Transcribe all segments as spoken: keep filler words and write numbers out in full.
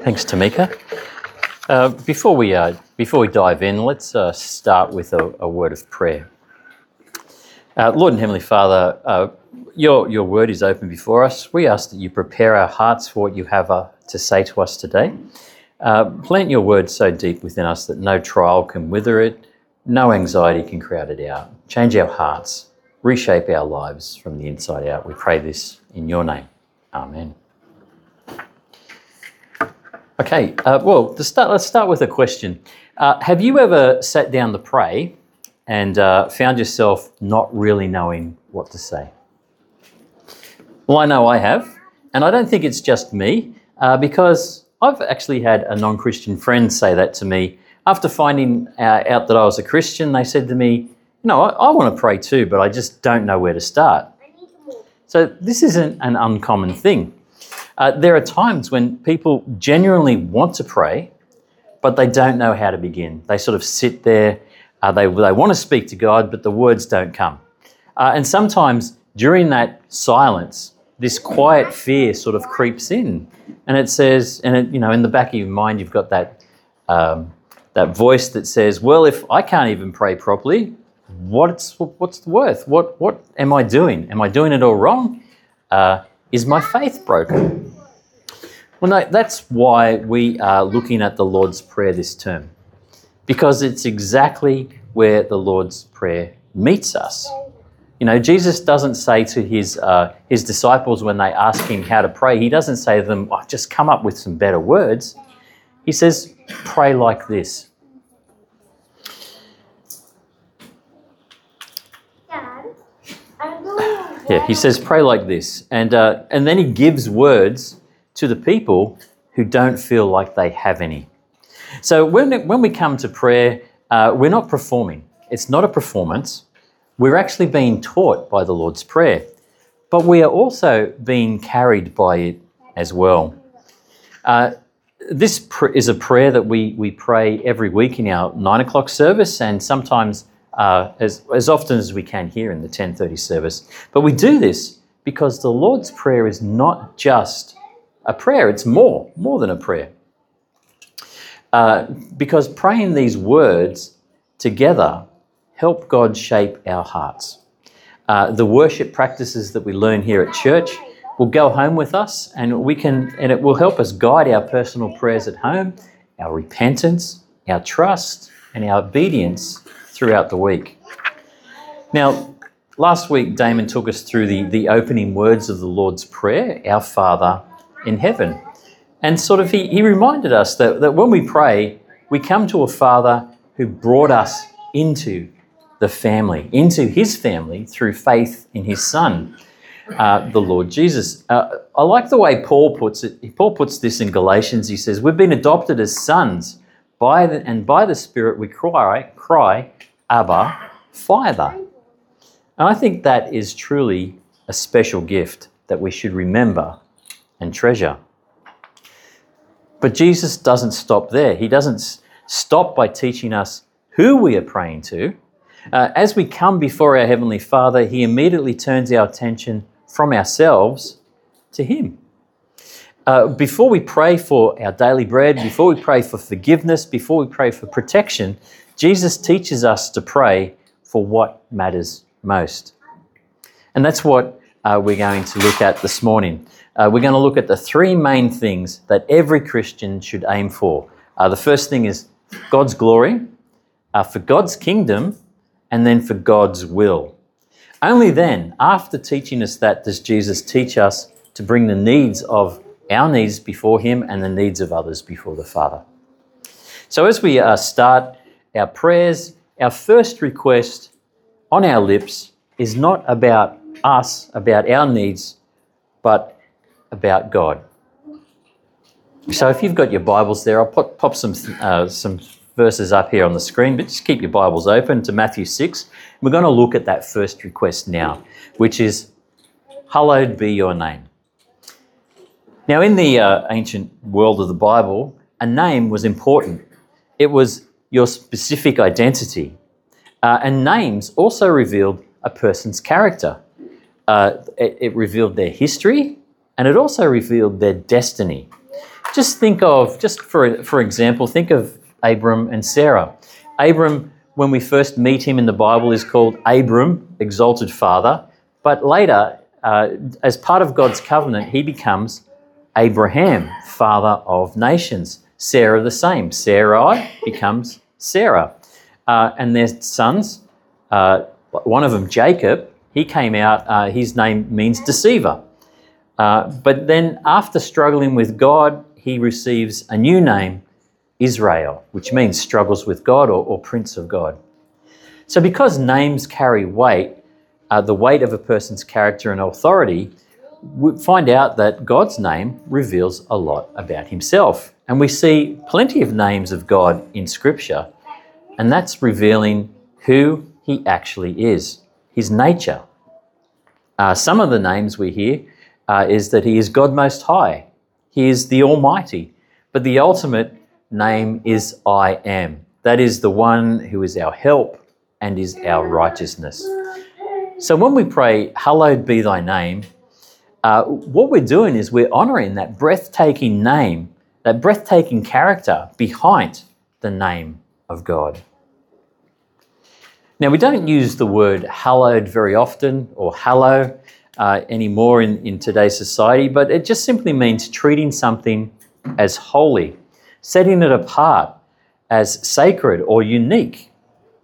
Thanks, Tamika. Uh, before we uh, before we dive in, let's uh, start with a, a word of prayer. Uh, Lord and Heavenly Father, uh, your your word is open before us. We ask that you prepare our hearts for what you have uh, to say to us today. Uh, plant your word so deep within us that no trial can wither it, no anxiety can crowd it out. Change our hearts, reshape our lives from the inside out. We pray this in your name. Amen. Okay, uh, well, to start, let's start with a question. Uh, have you ever sat down to pray and uh, found yourself not really knowing what to say? Well, I know I have, and I don't think it's just me, uh, because I've actually had a non-Christian friend say that to me. After finding uh, out that I was a Christian, they said to me, you know, I, I want to pray too, but I just don't know where to start. So this isn't an uncommon thing. Uh, there are times when people genuinely want to pray, but they don't know how to begin. They sort of sit there, uh, they, they want to speak to God, but the words don't come. Uh, and sometimes during that silence, this quiet fear sort of creeps in, and it says, and it, you know, in the back of your mind, you've got that um, that voice that says, well, if I can't even pray properly, what's what's the worth? What what am I doing? Am I doing it all wrong? Uh, is my faith broken? Well, no, that's why we are looking at the Lord's Prayer this term, because it's exactly where the Lord's Prayer meets us. You know, Jesus doesn't say to his uh, his disciples when they ask him how to pray, he doesn't say to them, oh, just come up with some better words. He says, pray like this. Dad, I'm going Yeah, he says, pray like this. And, uh, and then he gives words to the people who don't feel like they have any. So when, when we come to prayer, uh, we're not performing. It's not a performance. We're actually being taught by the Lord's Prayer, but we are also being carried by it as well. Uh, this pr- is a prayer that we, we pray every week in our nine o'clock service, and sometimes uh, as, as often as we can here in the ten thirty service. But we do this because the Lord's Prayer is not just a prayer, it's more, more than a prayer. Uh, because praying these words together help God shape our hearts. Uh, the worship practices that we learn here at church will go home with us, and we can, and it will help us guide our personal prayers at home, our repentance, our trust, and our obedience throughout the week. Now, last week Damon took us through the, the opening words of the Lord's Prayer, Our Father in heaven. And sort of he, he reminded us that, that when we pray, we come to a Father who brought us into the family, into his family through faith in his Son, uh, the Lord Jesus. Uh, I like the way Paul puts it. Paul puts this in Galatians. He says, we've been adopted as sons, by the, and by the Spirit we cry, cry, Abba, Father. And I think that is truly a special gift that we should remember and treasure. But Jesus doesn't stop there. He doesn't stop by teaching us who we are praying to. Uh, as we come before our Heavenly Father, he immediately turns our attention from ourselves to him. Uh, before we pray for our daily bread, before we pray for forgiveness, before we pray for protection, Jesus teaches us to pray for what matters most. And that's what uh, we're going to look at this morning. Uh, we're going to look at the three main things that every Christian should aim for. Uh, the first thing is God's glory, uh, for God's kingdom, and then for God's will. Only then, after teaching us that, does Jesus teach us to bring the needs of our needs before him and the needs of others before the Father. So as we uh, start our prayers, our first request on our lips is not about us, about our needs, but about God. So if you've got your Bibles there, I'll pop, pop some uh, some verses up here on the screen, but just keep your Bibles open to Matthew six. We're going to look at that first request now, which is, hallowed be your name. Now, in the uh, ancient world of the Bible, a name was important. It was your specific identity. Uh, and names also revealed a person's character. Uh, it, it revealed their history, and it also revealed their destiny. Just think of, just for, for example, think of Abram and Sarah. Abram, when we first meet him in the Bible, is called Abram, exalted father, but later, uh, as part of God's covenant, he becomes Abraham, father of nations. Sarah the same. Sarai becomes Sarah. Uh, and their sons, uh, one of them, Jacob, he came out, uh, his name means deceiver. Uh, but then after struggling with God, he receives a new name, Israel, which means struggles with God or, or Prince of God. So because names carry weight, uh, the weight of a person's character and authority, we find out that God's name reveals a lot about himself. And we see plenty of names of God in Scripture, and that's revealing who he actually is, his nature. Uh, some of the names we hear uh, is that he is God Most High, he is the Almighty, but the ultimate name is I Am. That is the one who is our help and is our righteousness. So when we pray, hallowed be thy name, uh, what we're doing is we're honouring that breathtaking name, that breathtaking character behind the name of God. Now, we don't use the word hallowed very often or hallow uh, anymore in, in today's society, but it just simply means treating something as holy, setting it apart as sacred or unique.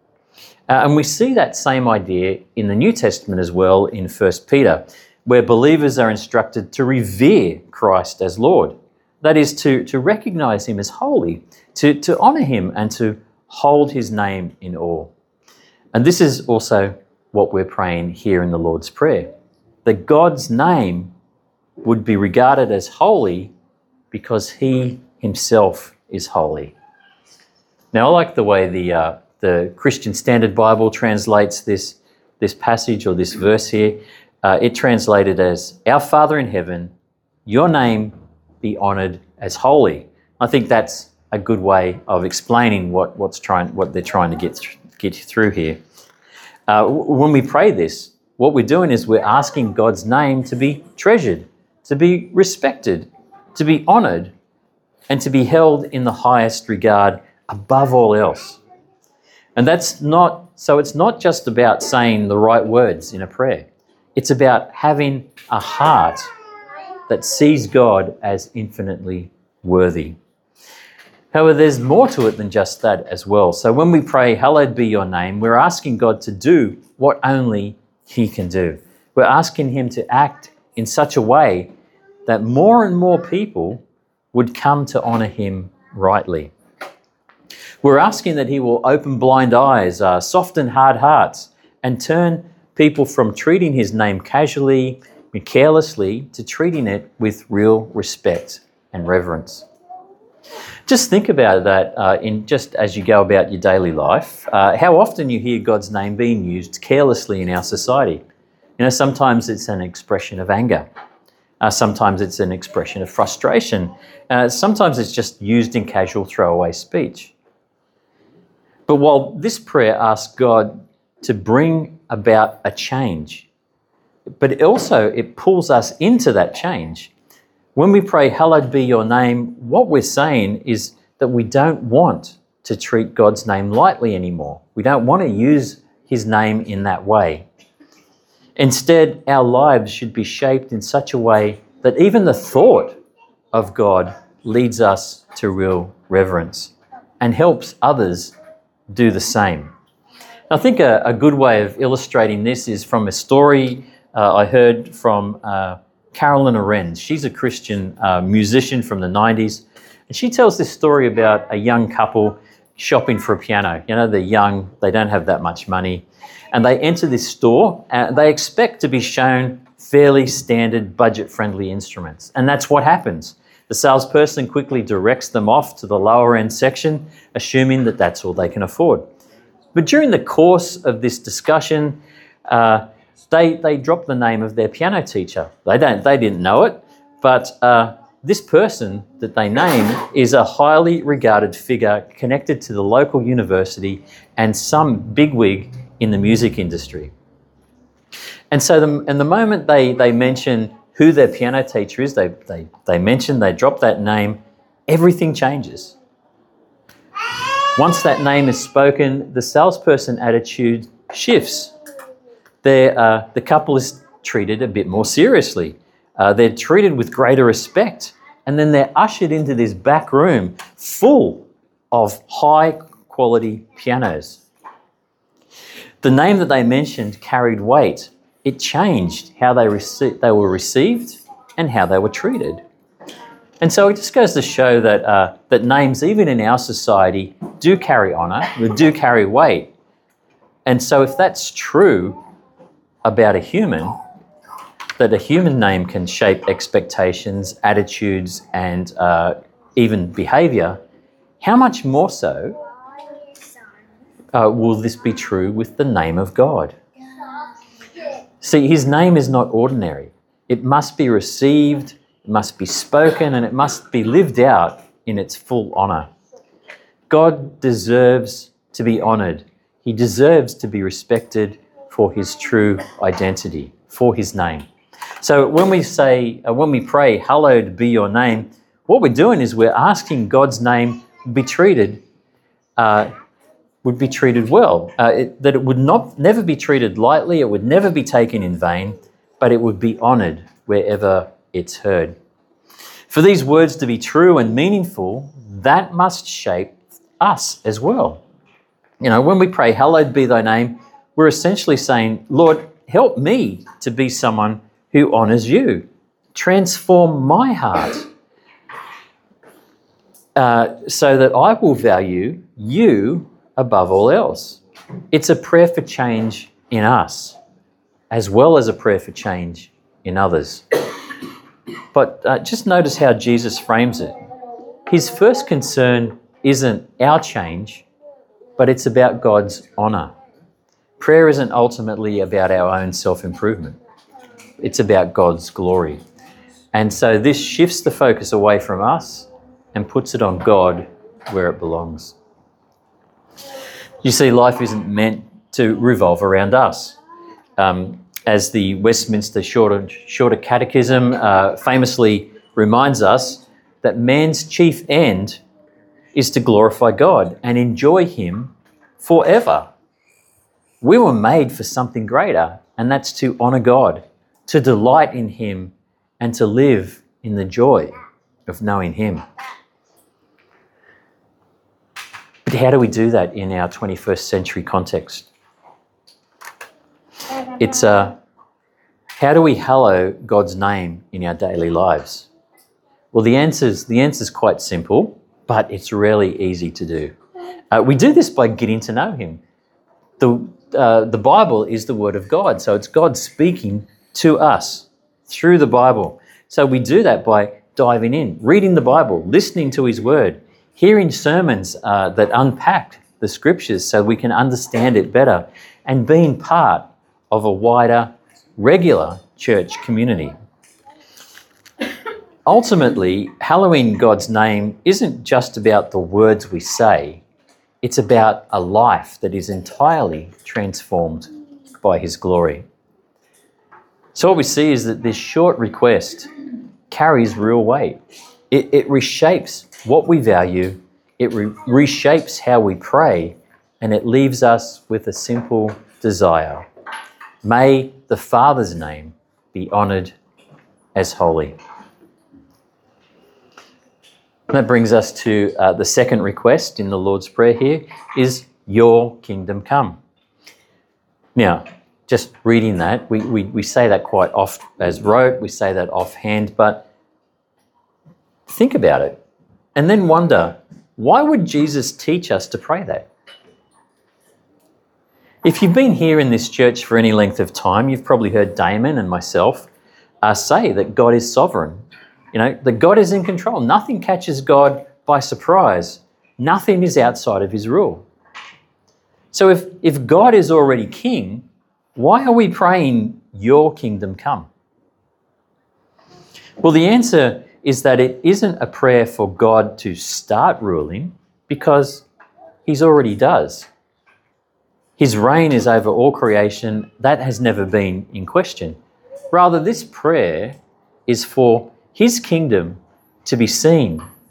Uh, and we see that same idea in the New Testament as well in First Peter, where believers are instructed to revere Christ as Lord. That is, to, to recognise him as holy, to, to honour him and to hold his name in awe. And this is also what we're praying here in the Lord's Prayer, that God's name would be regarded as holy because he himself is holy. Now, I like the way the uh, the Christian Standard Bible translates this, this passage or this verse here. Uh, it translated as, Our Father in heaven, your name be honoured as holy. I think that's a good way of explaining what, what's trying, what they're trying to get, th- get through here. Uh, w- when we pray this, what we're doing is we're asking God's name to be treasured, to be respected, to be honoured, and to be held in the highest regard above all else. And that's not, so it's not just about saying the right words in a prayer. It's about having a heart that sees God as infinitely worthy. However, there's more to it than just that as well. So when we pray, hallowed be your name, we're asking God to do what only he can do. We're asking him to act in such a way that more and more people would come to honour him rightly. We're asking that he will open blind eyes, uh, soften hard hearts, and turn people from treating his name casually and carelessly to treating it with real respect and reverence. Just think about that uh, in just as you go about your daily life. Uh, how often you hear God's name being used carelessly in our society. You know, sometimes it's an expression of anger. Uh, sometimes it's an expression of frustration. Uh, sometimes it's just used in casual throwaway speech. But while this prayer asks God to bring about a change, but also it pulls us into that change. When we pray, hallowed be your name, what we're saying is that we don't want to treat God's name lightly anymore. We don't want to use his name in that way. Instead, our lives should be shaped in such a way that even the thought of God leads us to real reverence and helps others do the same. I think a, a good way of illustrating this is from a story uh, I heard from uh, Carolyn Arends. She's a Christian uh, musician from the nineties, and she tells this story about a young couple shopping for a piano. You know, they're young, they don't have that much money, and they enter this store and they expect to be shown fairly standard budget-friendly instruments, and that's what happens. The salesperson quickly directs them off to the lower end section, assuming that that's all they can afford. But during the course of this discussion, uh, they they drop the name of their piano teacher. They don't they didn't know it, but uh, this person that they name is a highly regarded figure connected to the local university and some bigwig in the music industry. And so, the, and the moment they they mention who their piano teacher is, they they they mention, they drop that name, everything changes. Once that name is spoken, the salesperson attitude shifts. They're, uh, the couple is treated a bit more seriously. Uh, they're treated with greater respect. And then they're ushered into this back room full of high-quality pianos. The name that they mentioned carried weight. It changed how they, rece- they were received and how they were treated. And so it just goes to show that uh, that names, even in our society, do carry honour, do carry weight. And so if that's true about a human, that a human name can shape expectations, attitudes, and uh, even behaviour, how much more so uh, will this be true with the name of God? See, his name is not ordinary. It must be received, it must be spoken, and it must be lived out in its full honour. God deserves to be honoured. He deserves to be respected for his true identity, for his name. So when we say, uh, when we pray, hallowed be your name, what we're doing is we're asking God's name be treated, uh, would be treated well, uh, it, that it would not never be treated lightly, it would never be taken in vain, but it would be honoured wherever it's heard. For these words to be true and meaningful, that must shape us as well. You know, when we pray, hallowed be thy name, we're essentially saying, Lord, help me to be someone who honours you. Transform my heart uh, so that I will value you above all else. It's a prayer for change in us, as well as a prayer for change in others. But uh, just notice how Jesus frames it. His first concern isn't our change, but it's about God's honour. Prayer isn't ultimately about our own self-improvement. It's about God's glory. And so this shifts the focus away from us and puts it on God where it belongs. You see, life isn't meant to revolve around us. Um, as the Westminster Shorter, Shorter Catechism uh, famously reminds us, that man's chief end is to glorify God and enjoy him forever. We were made for something greater, and that's to honour God, to delight in him, and to live in the joy of knowing him. But how do we do that in our twenty-first century context? It's uh, how do we hallow God's name in our daily lives? Well, the answer's, the answer's quite simple, but it's really easy to do. Uh, we do this by getting to know him. The, uh, the Bible is the Word of God, so it's God speaking to us through the Bible. So we do that by diving in, reading the Bible, listening to his Word, hearing sermons uh, that unpack the Scriptures so we can understand it better, and being part of a wider, regular church community. Ultimately, hallowing God's name isn't just about the words we say, it's about a life that is entirely transformed by his glory. So what we see is that this short request carries real weight. It, it reshapes what we value, it re- reshapes how we pray, and it leaves us with a simple desire. May the Father's name be honoured as holy. And that brings us to uh, the second request in the Lord's Prayer here is, your kingdom come. Now, just reading that, we, we, we say that quite oft as rote, we say that offhand, but think about it and then wonder, why would Jesus teach us to pray that? If you've been here in this church for any length of time, you've probably heard Damon and myself uh, say that God is sovereign. You know, that God is in control. Nothing catches God by surprise. Nothing is outside of his rule. So if, if God is already king, why are we praying, your kingdom come? Well, the answer is that it isn't a prayer for God to start ruling, because he's already does. His reign is over all creation. That has never been in question. Rather, this prayer is for his kingdom to be seen,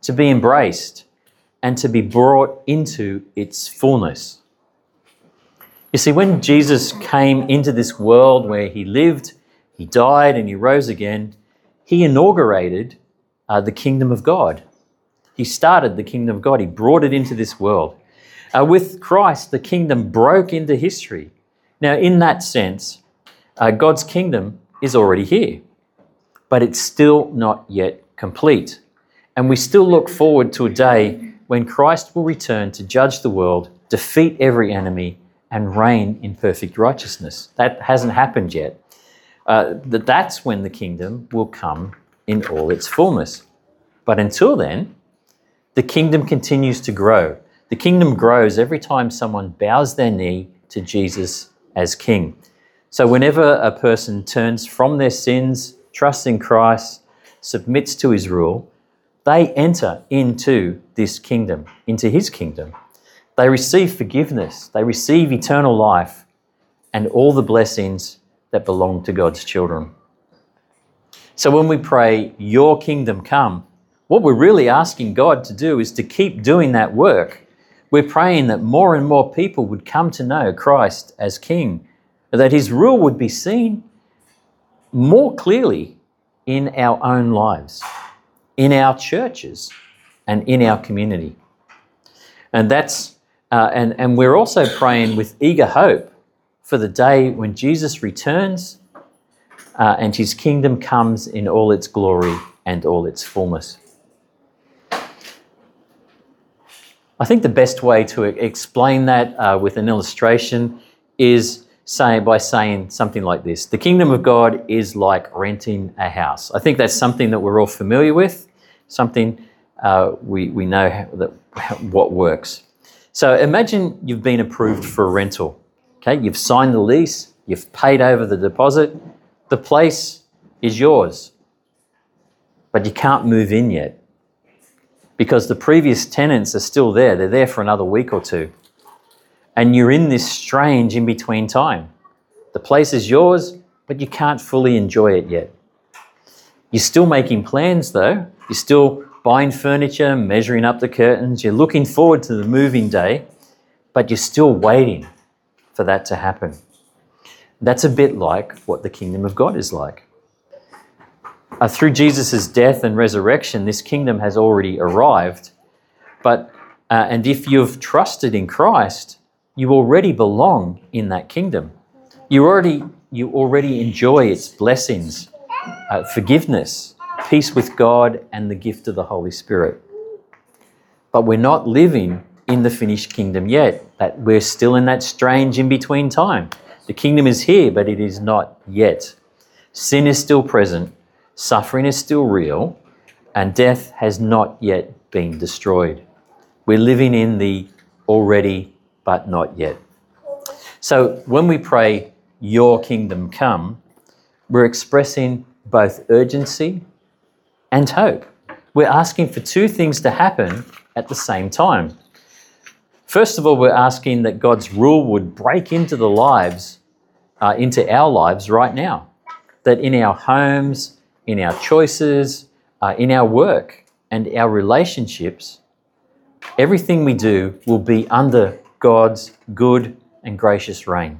to be embraced, and to be brought into its fullness. You see, when Jesus came into this world where he lived, he died and he rose again, he inaugurated uh, the kingdom of God. He started the kingdom of God. He brought it into this world. Uh, with Christ, the kingdom broke into history. Now, in that sense, uh, God's kingdom is already here, but it's still not yet complete. And we still look forward to a day when Christ will return to judge the world, defeat every enemy, and reign in perfect righteousness. That hasn't happened yet. Uh, that that's when the kingdom will come in all its fullness. But until then, the kingdom continues to grow. The kingdom grows every time someone bows their knee to Jesus as King. So whenever a person turns from their sins, trusts in Christ, submits to his rule, they enter into this kingdom, into his kingdom. They receive forgiveness, they receive eternal life, and all the blessings that belong to God's children. So when we pray, your kingdom come, what we're really asking God to do is to keep doing that work. We're praying that more and more people would come to know Christ as King, that his rule would be seen more clearly in our own lives, in our churches, and in our community. And that's uh, and, and we're also praying with eager hope for the day when Jesus returns uh, and his kingdom comes in all its glory and all its fullness. I think the best way to explain that uh, with an illustration is say, by saying something like this. The kingdom of God is like renting a house. I think that's something that we're all familiar with, something uh, we, we know how, that, what works. So imagine you've been approved for a rental. Okay, you've signed the lease, you've paid over the deposit, the place is yours, but you can't move in yet because the previous tenants are still there. They're there for another week or two. And you're in this strange in-between time. The place is yours, but you can't fully enjoy it yet. You're still making plans though. You're still buying furniture, measuring up the curtains. You're looking forward to the moving day, but you're still waiting for that to happen. That's a bit like what the kingdom of God is like. Uh, through Jesus' death and resurrection, this kingdom has already arrived. But uh, and if you've trusted in Christ, you already belong in that kingdom. You already you already enjoy its blessings, uh, forgiveness, peace with God, and the gift of the Holy Spirit. But we're not living in the finished kingdom yet. That we're still in that strange in-between time. The kingdom is here, but it is not yet. Sin is still present, suffering is still real, and death has not yet been destroyed. We're living in the already, but not yet. So when we pray, your kingdom come, we're expressing both urgency and hope. We're asking for two things to happen at the same time. First of all, we're asking that God's rule would break into the lives, uh, into our lives right now. That in our homes, in our choices, uh, in our work and our relationships, everything we do will be under God's good and gracious reign.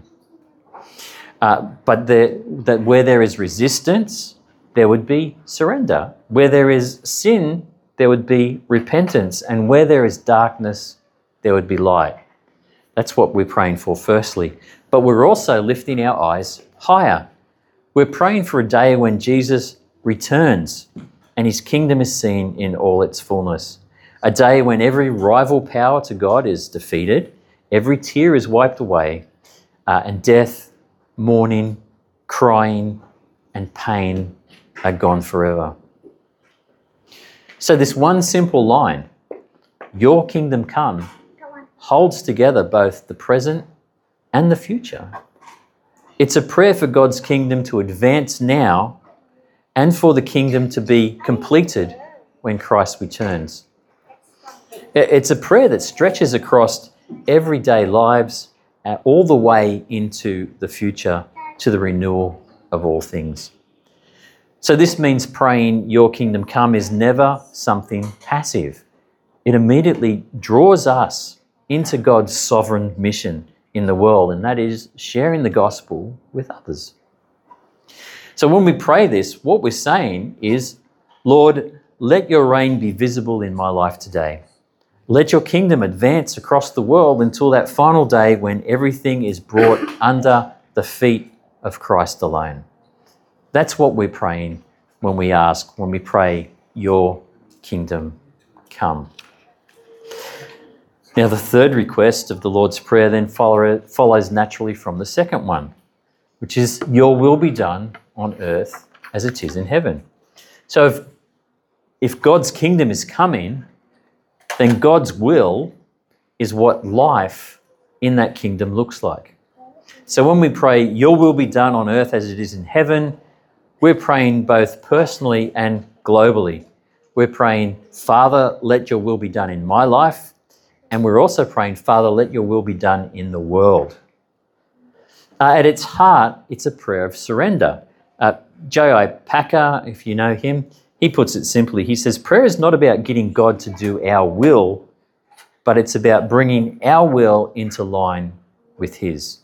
Uh, but there, that where there is resistance, there would be surrender. Where there is sin, there would be repentance. And where there is darkness, there would be light. That's what we're praying for firstly. But we're also lifting our eyes higher. We're praying for a day when Jesus returns and his kingdom is seen in all its fullness. A day when every rival power to God is defeated, every tear is wiped away, uh, and death, mourning, crying, and pain are gone forever. So this one simple line, your kingdom come, holds together both the present and the future. It's a prayer for God's kingdom to advance now and for the kingdom to be completed when Christ returns. It's a prayer that stretches across everyday lives uh, all the way into the future, to the renewal of all things. So this means praying your kingdom come is never something passive. It immediately draws us into God's sovereign mission in the world, and that is sharing the gospel with others. So when we pray this, what we're saying is, Lord, let your reign be visible in my life today. Let your kingdom advance across the world until that final day when everything is brought under the feet of Christ alone. That's what we're praying when we ask, when we pray, your kingdom come. Now, the third request of the Lord's Prayer then follow, follows naturally from the second one, which is, your will be done on earth as it is in heaven. So if, if God's kingdom is coming, then God's will is what life in that kingdom looks like. So when we pray, your will be done on earth as it is in heaven, we're praying both personally and globally. We're praying, Father, let your will be done in my life. And we're also praying, Father, let your will be done in the world. Uh, at its heart, it's a prayer of surrender. Uh, J I Packer, if you know him, he puts it simply. He says, prayer is not about getting God to do our will, but it's about bringing our will into line with his.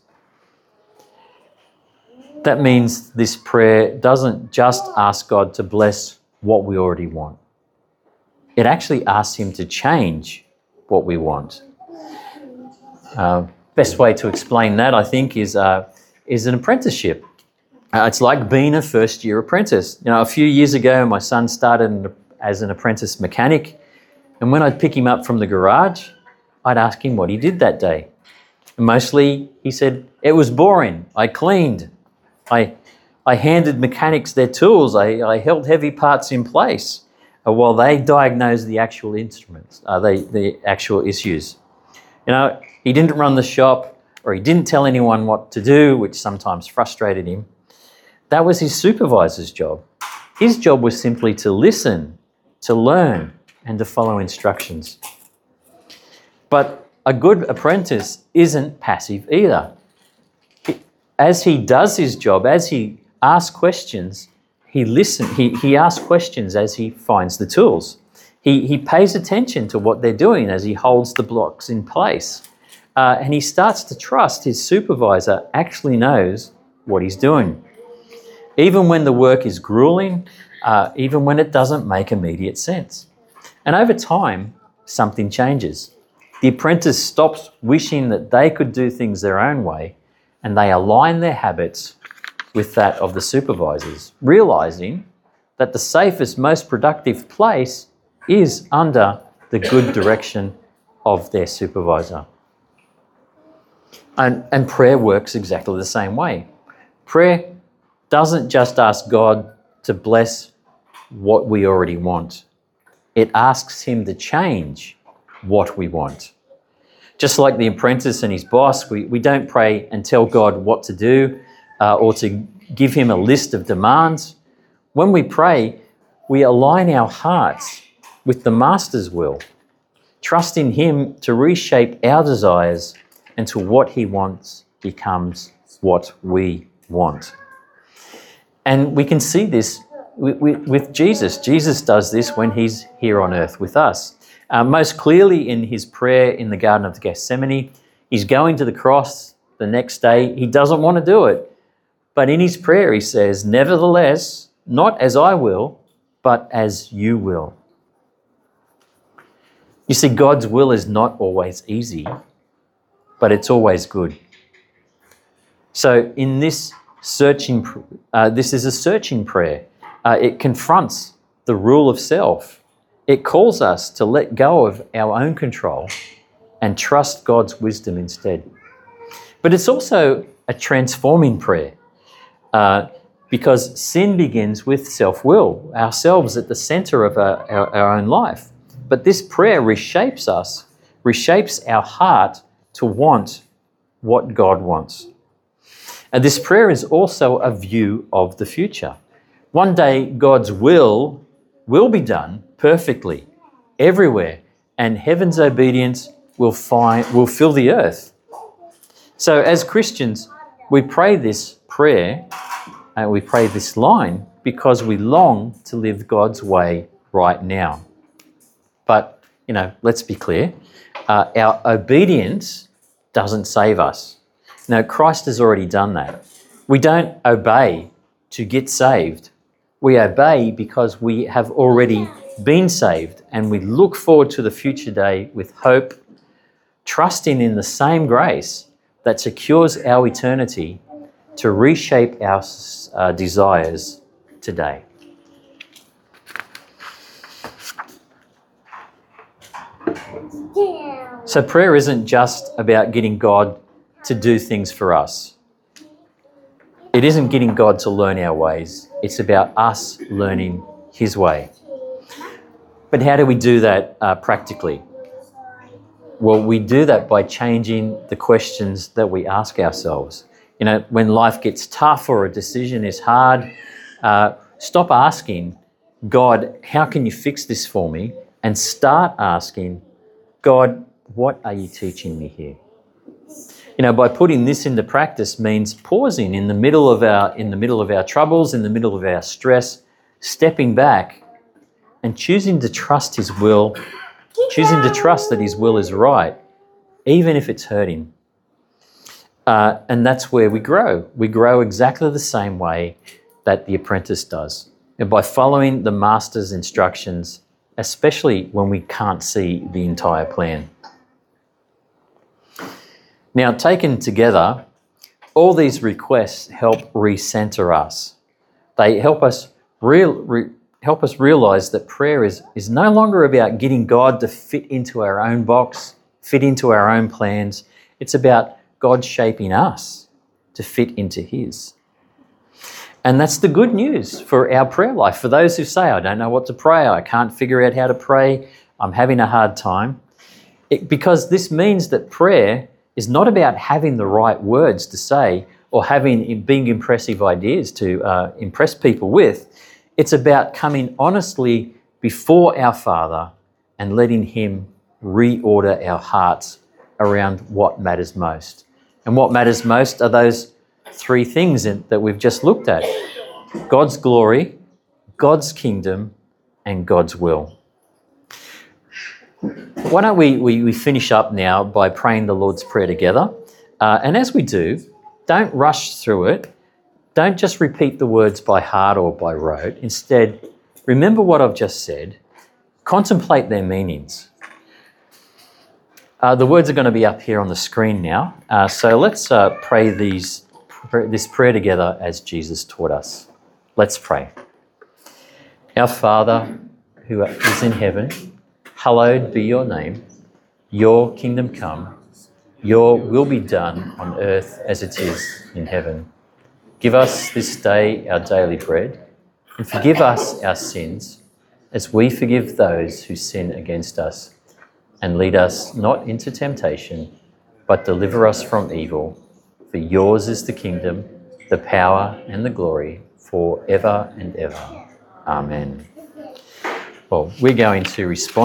That means this prayer doesn't just ask God to bless what we already want. It actually asks him to change what we want. Uh, best way to explain that, I think, is uh, is an apprenticeship. Uh, it's like being a first-year apprentice. You know, a few years ago, my son started as an apprentice mechanic, and when I'd pick him up from the garage, I'd ask him what he did that day. And mostly, he said, it was boring. I cleaned. I I handed mechanics their tools. I, I held heavy parts in place uh, while they diagnosed the actual instruments, uh, they, the actual issues. You know, he didn't run the shop, or he didn't tell anyone what to do, which sometimes frustrated him. That was his supervisor's job. His job was simply to listen, to learn, and to follow instructions. But a good apprentice isn't passive either. As he does his job, as he asks questions, he listens, he, he asks questions as he finds the tools. He, he pays attention to what they're doing as he holds the blocks in place. Uh, and he starts to trust his supervisor actually knows what he's doing. Even when the work is grueling, uh, even when it doesn't make immediate sense. And over time, something changes. The apprentice stops wishing that they could do things their own way, and they align their habits with that of the supervisors, realising that the safest, most productive place is under the good direction of their supervisor. And, and prayer works exactly the same way. Prayer doesn't just ask God to bless what we already want. It asks him to change what we want. Just like the apprentice and his boss, we, we don't pray and tell God what to do uh, or to give him a list of demands. When we pray, we align our hearts with the Master's will, trusting him to reshape our desires until what he wants becomes what we want. And we can see this with, with, with Jesus. Jesus does this when he's here on earth with us. Uh, most clearly in his prayer in the Garden of Gethsemane. He's going to the cross the next day. He doesn't want to do it. But in his prayer he says, nevertheless, not as I will, but as you will. You see, God's will is not always easy, but it's always good. So in this searching, uh, this is a searching prayer. Uh, it confronts the rule of self. It calls us to let go of our own control and trust God's wisdom instead. But it's also a transforming prayer uh, because sin begins with self-will, ourselves at the centre of our, our, our own life. But this prayer reshapes us, reshapes our heart to want what God wants. And this prayer is also a view of the future. One day God's will will be done perfectly everywhere, and heaven's obedience will find will fill the earth. So as Christians, we pray this prayer and we pray this line because we long to live God's way right now. But, you know, let's be clear, uh, our obedience doesn't save us. No, Christ has already done that. We don't obey to get saved. We obey because we have already been saved, and we look forward to the future day with hope, trusting in the same grace that secures our eternity to reshape our uh, desires today. So prayer isn't just about getting God to do things for us. It isn't getting God to learn our ways. It's about us learning his way. But how do we do that uh, practically? Well, we do that by changing the questions that we ask ourselves. You know, when life gets tough or a decision is hard, uh, stop asking, God, how can you fix this for me? And start asking, God, what are you teaching me here? You know, by putting this into practice means pausing in the middle of our in the middle of our troubles, in the middle of our stress, stepping back and choosing to trust his will, choosing to trust that his will is right, even if it's hurting. Uh, and that's where we grow. We grow exactly the same way that the apprentice does. And by following the master's instructions, especially when we can't see the entire plan. Now, taken together, all these requests help recenter us. They help us real, re, help us realise that prayer is, is no longer about getting God to fit into our own box, fit into our own plans. It's about God shaping us to fit into his. And that's the good news for our prayer life. For those who say, I don't know what to pray, I can't figure out how to pray, I'm having a hard time. It, because this means that prayer is not about having the right words to say or having being impressive ideas to uh, impress people with. It's about coming honestly before our Father and letting him reorder our hearts around what matters most. And what matters most are those three things in, that we've just looked at. God's glory, God's kingdom, and God's will. Why don't we, we, we finish up now by praying the Lord's Prayer together. Uh, and as we do, don't rush through it. Don't just repeat the words by heart or by rote. Instead, remember what I've just said. Contemplate their meanings. Uh, the words are going to be up here on the screen now. Uh, so let's uh, pray these, this prayer together as Jesus taught us. Let's pray. Our Father, who is in heaven, hallowed be your name. Your kingdom come. Your will be done on earth as it is in heaven. Give us this day our daily bread, and forgive us our sins, as we forgive those who sin against us. And lead us not into temptation, but deliver us from evil. For yours is the kingdom, the power, and the glory, forever and ever. Amen. Well, we're going to respond.